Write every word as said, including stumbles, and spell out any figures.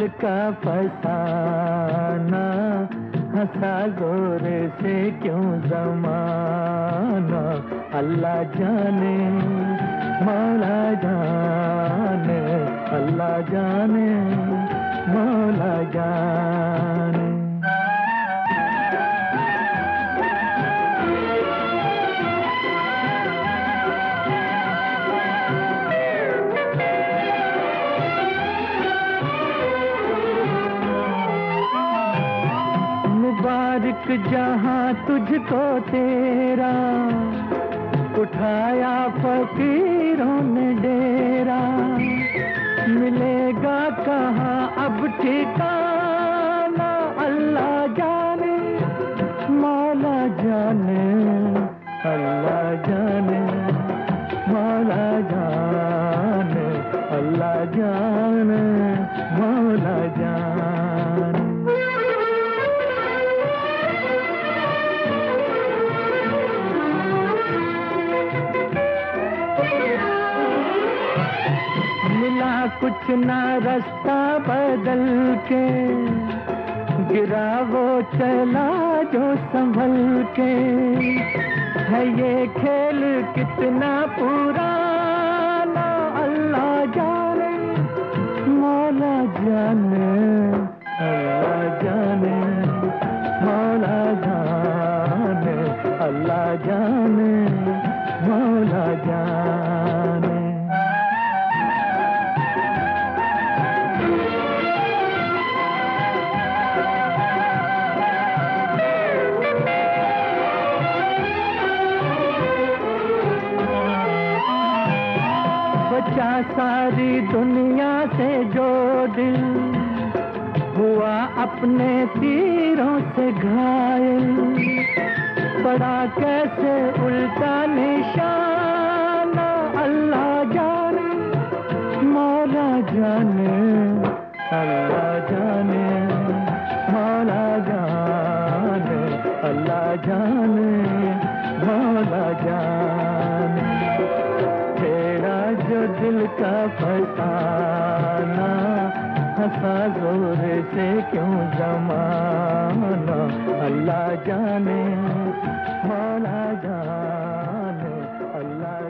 का फसाना, हंसा जोर से क्यों ज़माना। अल्लाह जाने मौला जाने, अल्लाह जाने मौला जाने। मुबारक जहां तुझको तेरा, उठाया फकीरों ने डेरा। मिलेगा कहाँ अब ठिकाना, अल्लाह जाने मौला जाने, अल्लाह जाने मौला जाने, अल्लाह जाने मौला जाने। मिला कुछ ना रास्ता बदल के, गिरा वो चला जो संभल के। है ये खेल कितना पुराना, अल्लाह जाने मौला जाने, अल्लाह जाने मौला जाने, अल्लाह जाने मौला जाने। बचा सारी दुनिया से जो दिल, हुआ अपने तीरों से घायल। पड़ा कैसे उल्टा निशाना, अल्लाह जाने मौला जाने, अल्लाह जाने मौला जाने, अल्लाह जाने मौला जाने। तेरा जो दिल का फसाना, हंसा जोर से क्यों ज़माना। अल्लाह जाने मौला जाने, अल्लाह